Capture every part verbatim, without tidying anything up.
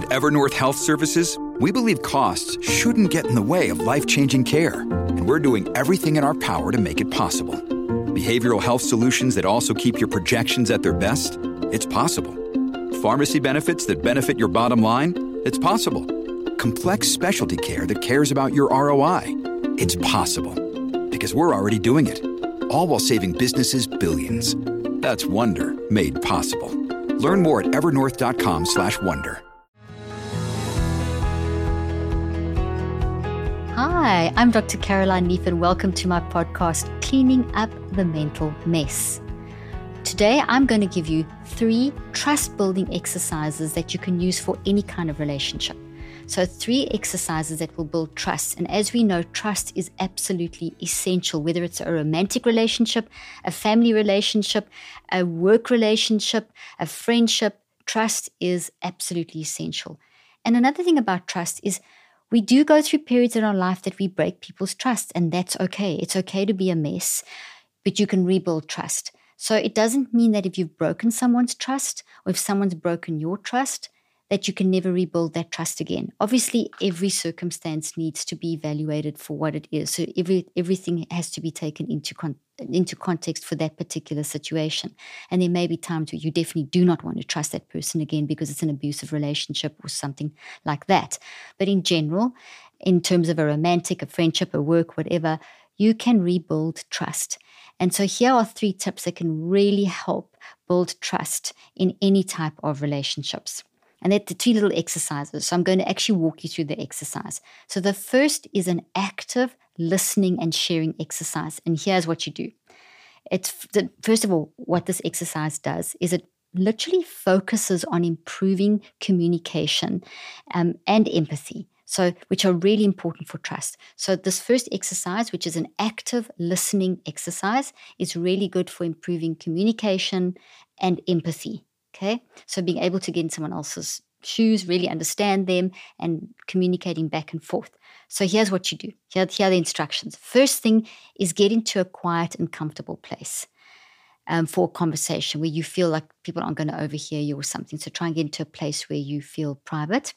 Evernorth Health Services, we believe costs shouldn't get in the way of life-changing care, and we're doing everything in our power to make it possible. Behavioral health solutions that also keep your projections at their best? It's possible. Pharmacy benefits that benefit your bottom line? It's possible. Complex specialty care that cares about your R O I? It's possible. Because we're already doing it. All while saving businesses billions. That's Wonder made possible. Learn more at evernorth.com slash wonder. Hi, I'm Doctor Caroline Leaf and welcome to my podcast, Cleaning Up the Mental Mess. Today, I'm going to give you three trust-building exercises that you can use for any kind of relationship. So three exercises that will build trust. And as we know, trust is absolutely essential, whether it's a romantic relationship, a family relationship, a work relationship, a friendship. Trust is absolutely essential. And another thing about trust is we do go through periods in our life that we break people's trust, and that's okay. It's okay to be a mess, but you can rebuild trust. So it doesn't mean that if you've broken someone's trust or if someone's broken your trust, that you can never rebuild that trust again. Obviously, every circumstance needs to be evaluated for what it is. So every everything has to be taken into con- into context for that particular situation. And there may be times where you definitely do not want to trust that person again because it's an abusive relationship or something like that. But in general, in terms of a romantic, a friendship, a work, whatever, you can rebuild trust. And so here are three tips that can really help build trust in any type of relationships. And they're the three little exercises. So I'm going to actually walk you through the exercise. So the first is an active listening and sharing exercise. And here's what you do. It's the, first of all, what this exercise does is it literally focuses on improving communication um, and empathy. So, which are really important for trust. So this first exercise, which is an active listening exercise, is really good for improving communication and empathy. Okay, so being able to get in someone else's shoes, really understand them, and communicating back and forth. So here's what you do. Here, here are the instructions. First thing is get into a quiet and comfortable place um, for a conversation where you feel like people aren't going to overhear you or something. So try and get into a place where you feel private.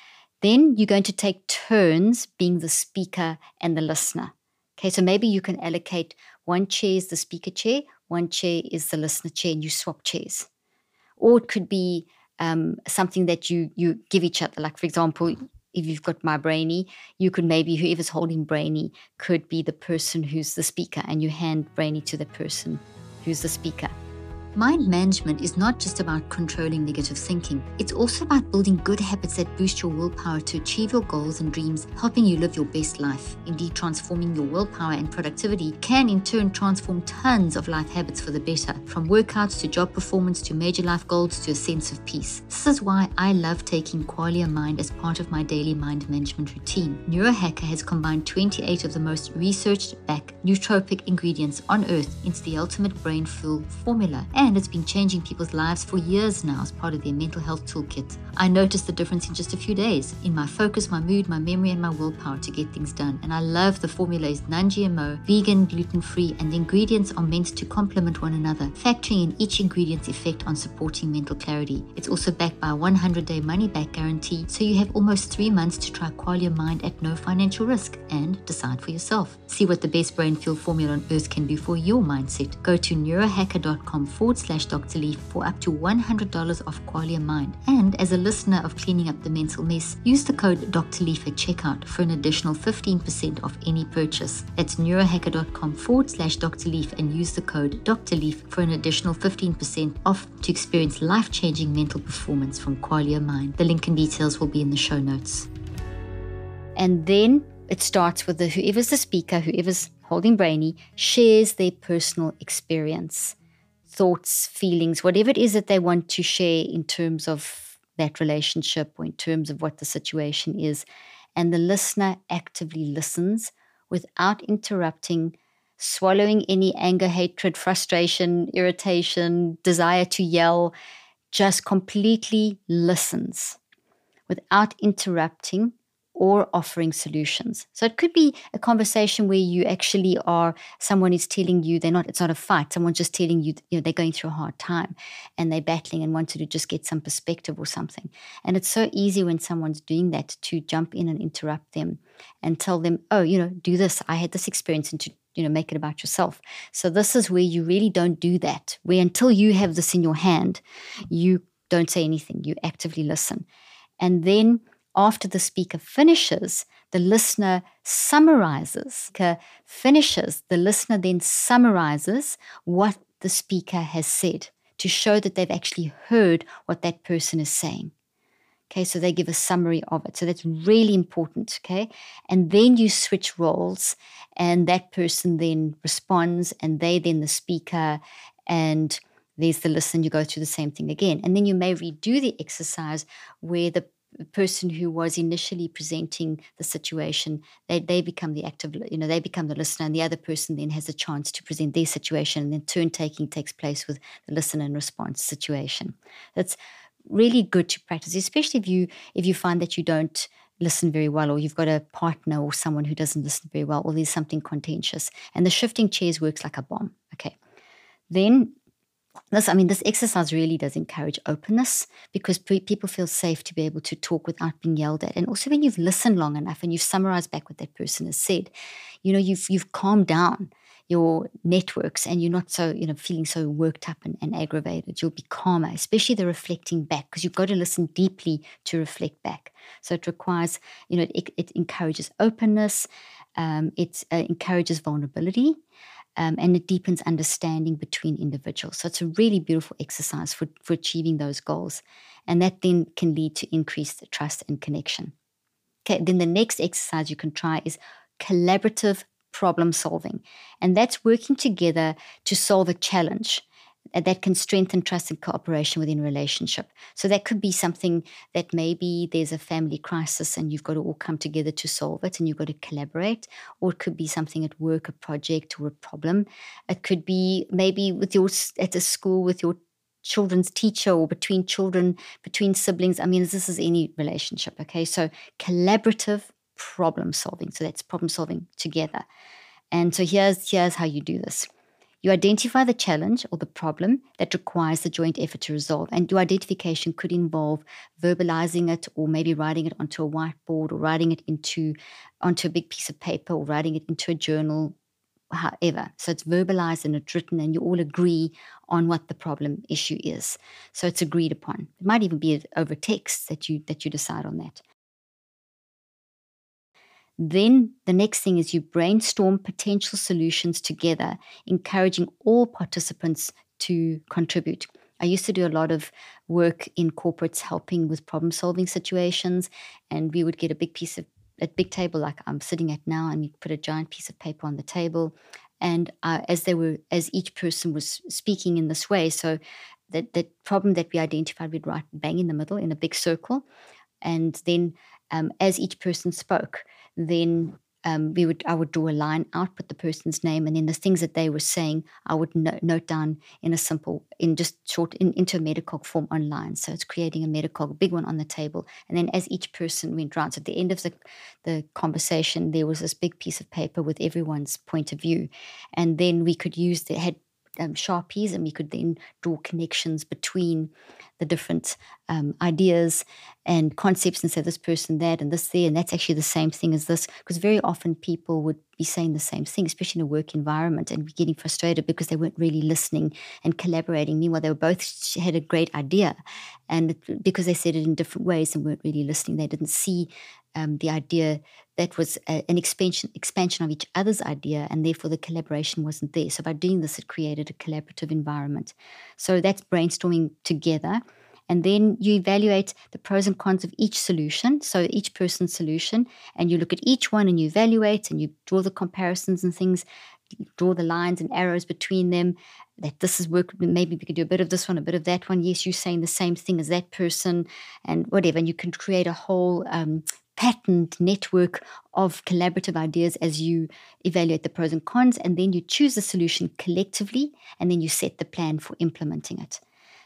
Then you're going to take turns being the speaker and the listener. Okay, so maybe you can allocate one chair is the speaker chair, one chair is the listener chair, and you swap chairs. Or it could be um, something that you you give each other. Like, for example, if you've got my Brainy, you could maybe, whoever's holding Brainy could be the person who's the speaker, and you hand Brainy to the person who's the speaker. Mind management is not just about controlling negative thinking. It's also about building good habits that boost your willpower to achieve your goals and dreams, helping you live your best life. Indeed, transforming your willpower and productivity can in turn transform tons of life habits for the better, from workouts to job performance to major life goals to a sense of peace. This is why I love taking Qualia Mind as part of my daily mind management routine. Neurohacker has combined twenty-eight of the most researched-backed nootropic ingredients on earth into the ultimate brain fuel formula. And And it's been changing people's lives for years now as part of their mental health toolkit. I noticed the difference in just a few days in my focus, my mood, my memory, and my willpower to get things done. And I love the formula is non-G M O, vegan, gluten-free, and the ingredients are meant to complement one another, factoring in each ingredient's effect on supporting mental clarity. It's also backed by a one hundred day money-back guarantee, so you have almost three months to try Qualia Mind at no financial risk and decide for yourself. See what the best brain fuel formula on earth can do for your mindset. Go to neurohacker.com forward slash Doctor Leaf for up to one hundred dollars off Qualia Mind. And as a listener of Cleaning Up the Mental Mess, use the code Doctor Leaf at checkout for an additional fifteen percent off any purchase. That's neurohacker.com forward slash Doctor Leaf and use the code Doctor Leaf for an additional fifteen percent off to experience life-changing mental performance from Qualia Mind. The link and details will be in the show notes. And then it starts with the whoever's the speaker, whoever's holding Brainy, shares their personal experience, thoughts, feelings, whatever it is that they want to share in terms of that relationship or in terms of what the situation is. And the listener actively listens without interrupting, swallowing any anger, hatred, frustration, irritation, desire to yell, just completely listens without interrupting or offering solutions. So it could be a conversation where you actually are, someone is telling you they're not, it's not a fight. Someone's just telling you, you know, they're going through a hard time and they're battling and wanted to just get some perspective or something. And it's so easy when someone's doing that to jump in and interrupt them and tell them, oh, you know, do this. I had this experience, and to, you know, make it about yourself. So this is where you really don't do that, where until you have this in your hand, you don't say anything. You actively listen. And then after the speaker finishes, the listener summarizes. The finishes, the listener then summarizes what the speaker has said to show that they've actually heard what that person is saying. Okay, so they give a summary of it. So that's really important, okay? And then you switch roles, and that person then responds, and they then the speaker, and there's the listener. You go through the same thing again. And then you may redo the exercise where the person who was initially presenting the situation, they, they become the active, you know, they become the listener, and the other person then has a chance to present their situation, and then turn taking takes place with the listener and response situation. That's really good to practice, especially if you if you find that you don't listen very well, or you've got a partner or someone who doesn't listen very well, or there's something contentious. And the shifting chairs works like a bomb. Okay. Then This, I mean, this exercise really does encourage openness, because pe- people feel safe to be able to talk without being yelled at. And also when you've listened long enough and you've summarized back what that person has said, you know, you've you've calmed down your networks, and you're not so, you know, feeling so worked up and, and aggravated. You'll be calmer, especially the reflecting back, because you've got to listen deeply to reflect back. So it requires, you know, it, it encourages openness, um, it uh, encourages vulnerability, Um, and it deepens understanding between individuals. So it's a really beautiful exercise for, for achieving those goals. And that then can lead to increased trust and connection. Okay, then the next exercise you can try is collaborative problem solving. And that's working together to solve a challenge that can strengthen trust and cooperation within a relationship. So that could be something that maybe there's a family crisis and you've got to all come together to solve it, and you've got to collaborate. Or it could be something at work, a project or a problem. It could be maybe with your at a school with your children's teacher, or between children, between siblings. I mean, this is any relationship, okay? So collaborative problem solving. So that's problem solving together. And so here's here's how you do this. You identify the challenge or the problem that requires the joint effort to resolve. And your identification could involve verbalizing it, or maybe writing it onto a whiteboard, or writing it into onto a big piece of paper, or writing it into a journal, however. So it's verbalized and it's written, and you all agree on what the problem issue is. So it's agreed upon. It might even be over text that you that you decide on that. Then the next thing is you brainstorm potential solutions together, encouraging all participants to contribute. I used to do a lot of work in corporates helping with problem-solving situations, and we would get a big piece of, a big table like I'm sitting at now, and we'd put a giant piece of paper on the table. And uh, as they were, as each person was speaking in this way, so that the problem that we identified, we'd write bang in the middle in a big circle. And then um, as each person spoke, then um, we would I would draw a line out, put the person's name, and then the things that they were saying, I would no- note down in a simple, in just short, in, into a metacog form online. So it's creating a metacog, a big one on the table. And then as each person went round, so at the end of the, the conversation, there was this big piece of paper with everyone's point of view. And then we could use, the had um, Sharpies, and we could then draw connections between the different um, ideas and concepts, and say this person that and this there, and that's actually the same thing as this. Because very often people would be saying the same thing, especially in a work environment, and be getting frustrated because they weren't really listening and collaborating. Meanwhile, they were both had a great idea, and it, because they said it in different ways and weren't really listening, they didn't see um, the idea that was a, an expansion expansion of each other's idea, and therefore the collaboration wasn't there. So by doing this, it created a collaborative environment. So that's brainstorming together. And then you evaluate the pros and cons of each solution, so each person's solution, and you look at each one and you evaluate and you draw the comparisons and things, draw the lines and arrows between them, that this is work, maybe we could do a bit of this one, a bit of that one. Yes, you're saying the same thing as that person and whatever. And you can create a whole um, patterned network of collaborative ideas as you evaluate the pros and cons, and then you choose the solution collectively, and then you set the plan for implementing it.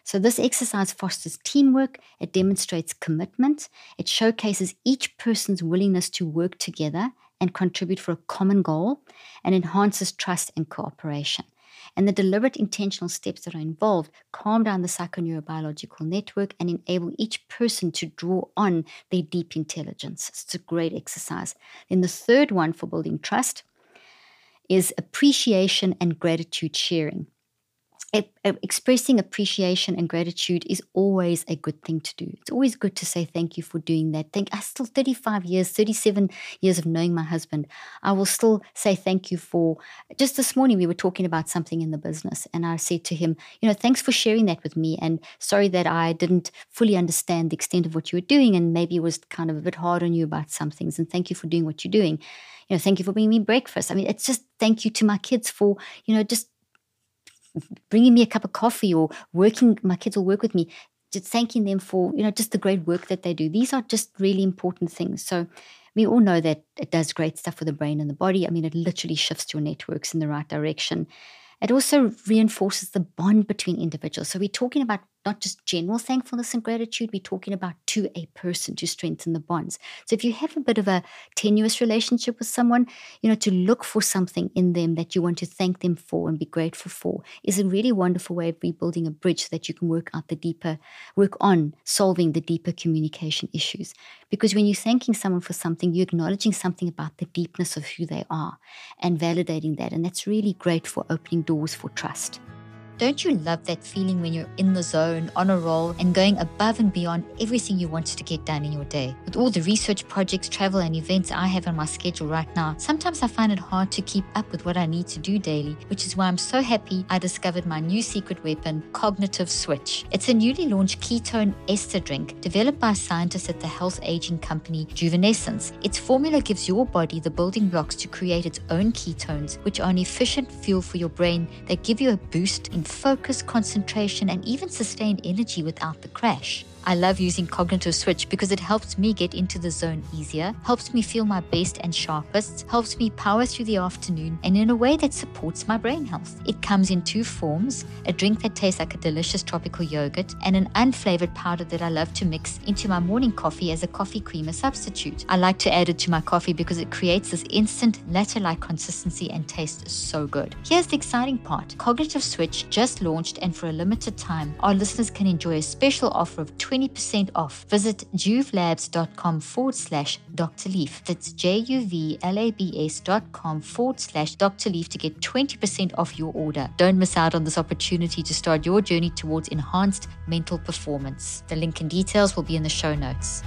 So this exercise fosters teamwork, it demonstrates commitment, it showcases each person's willingness to work together and contribute for a common goal, and enhances trust and cooperation. And the deliberate intentional steps that are involved calm down the psychoneurobiological network and enable each person to draw on their deep intelligence. It's a great exercise. Then the third one for building trust is appreciation and gratitude sharing. Expressing appreciation and gratitude is always a good thing to do. It's always good to say thank you for doing that. Thank, I still thirty-five years, thirty-seven years of knowing my husband, I will still say thank you for, just this morning we were talking about something in the business and I said to him, you know, thanks for sharing that with me, and sorry that I didn't fully understand the extent of what you were doing and maybe it was kind of a bit hard on you about some things, and thank you for doing what you're doing. You know, thank you for bringing me breakfast. I mean, it's just thank you to my kids for, you know, just bringing me a cup of coffee, or working, my kids will work with me, just thanking them for, you know, just the great work that they do. These are just really important things. So we all know that it does great stuff for the brain and the body. I mean, it literally shifts your networks in the right direction. It also reinforces the bond between individuals. So we're talking about not just general thankfulness and gratitude, we're talking about to a person to strengthen the bonds. So if you have a bit of a tenuous relationship with someone, you know, to look for something in them that you want to thank them for and be grateful for is a really wonderful way of rebuilding a bridge so that you can work out the deeper, work on solving the deeper communication issues. Because when you're thanking someone for something, you're acknowledging something about the deepness of who they are and validating that. And that's really great for opening doors for trust. Don't you love that feeling when you're in the zone, on a roll, and going above and beyond everything you wanted to get done in your day? With all the research projects, travel, and events I have on my schedule right now, sometimes I find it hard to keep up with what I need to do daily, which is why I'm so happy I discovered my new secret weapon, Cognitive Switch. It's a newly launched ketone ester drink developed by scientists at the health aging company Juvenescence. Its formula gives your body the building blocks to create its own ketones, which are an efficient fuel for your brain that give you a boost in focus, concentration, and even sustained energy without the crash. I love using Cognitive Switch because it helps me get into the zone easier, helps me feel my best and sharpest, helps me power through the afternoon, and in a way that supports my brain health. It comes in two forms, a drink that tastes like a delicious tropical yogurt, and an unflavored powder that I love to mix into my morning coffee as a coffee creamer substitute. I like to add it to my coffee because it creates this instant latte-like consistency and tastes so good. Here's the exciting part. Cognitive Switch just launched, and for a limited time, our listeners can enjoy a special offer of twenty percent off. Visit juvelabs.com forward slash Dr. Leaf. That's J-U-V-L-A-B-S dot com forward slash Dr. Leaf to get twenty percent off your order. Don't miss out on this opportunity to start your journey towards enhanced mental performance. The link and details will be in the show notes.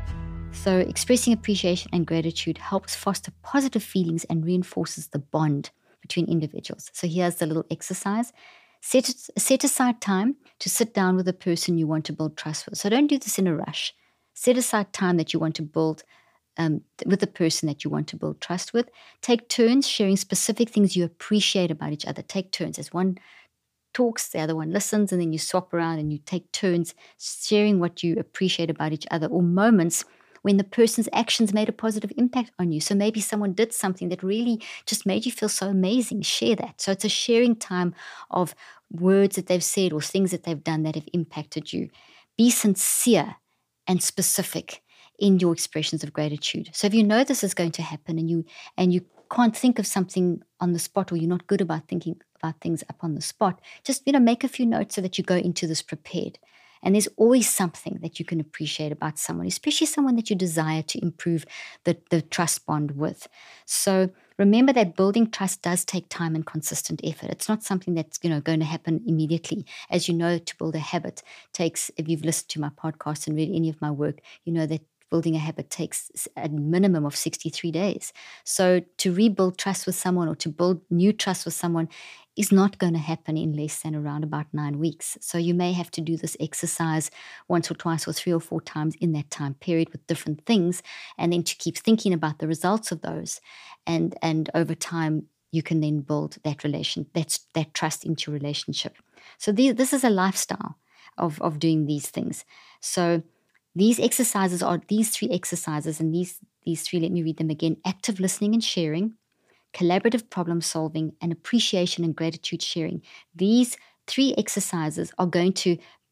So expressing appreciation and gratitude helps foster positive feelings and reinforces the bond between individuals. So here's the little exercise. Set, set aside time to sit down with the person you want to build trust with. So don't do this in a rush. Set aside time that you want to build um, with the person that you want to build trust with. Take turns sharing specific things you appreciate about each other. Take turns. As one talks, the other one listens, and then you swap around and you take turns sharing what you appreciate about each other, or moments when the person's actions made a positive impact on you. So maybe someone did something that really just made you feel so amazing. Share that. So it's a sharing time of words that they've said or things that they've done that have impacted you. Be sincere and specific in your expressions of gratitude. So if you know this is going to happen and you and you can't think of something on the spot, or you're not good about thinking about things up on the spot, just, you know, make a few notes so that you go into this prepared. And there's always something that you can appreciate about someone, especially someone that you desire to improve the, the trust bond with. So remember that building trust does take time and consistent effort. It's not something that's, you know, going to happen immediately. As you know, to build a habit takes, if you've listened to my podcast and read any of my work, you know that building a habit takes a minimum of sixty-three days. So to rebuild trust with someone, or to build new trust with someone, is not going to happen in less than around about nine weeks. So you may have to do this exercise once or twice or three or four times in that time period with different things, and then to keep thinking about the results of those. And, and over time, you can then build that relation, that's, that trust into your relationship. So the, this is a lifestyle of, of doing these things. So these exercises are, these three exercises, and these, these three, let me read them again: active listening and sharing, collaborative problem solving, and appreciation and gratitude sharing. These three exercises are going to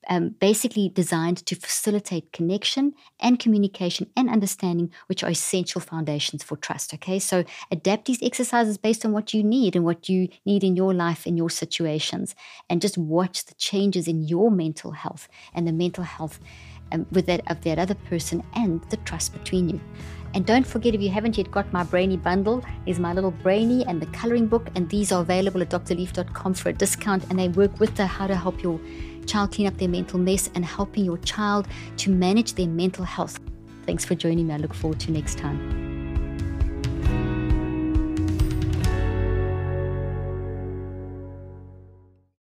um, basically designed to facilitate connection and communication and understanding, which are essential foundations for trust. Okay, so adapt these exercises based on what you need and what you need in your life, in your situations, and just watch the changes in your mental health and the mental health um, with that of that other person and the trust between you. And don't forget, if you haven't yet got my Brainy bundle, is my little Brainy and the coloring book, and these are available at d r leaf dot com for a discount, and they work with the how to help your child clean up their mental mess and helping your child to manage their mental health. Thanks for joining me. I look forward to next time.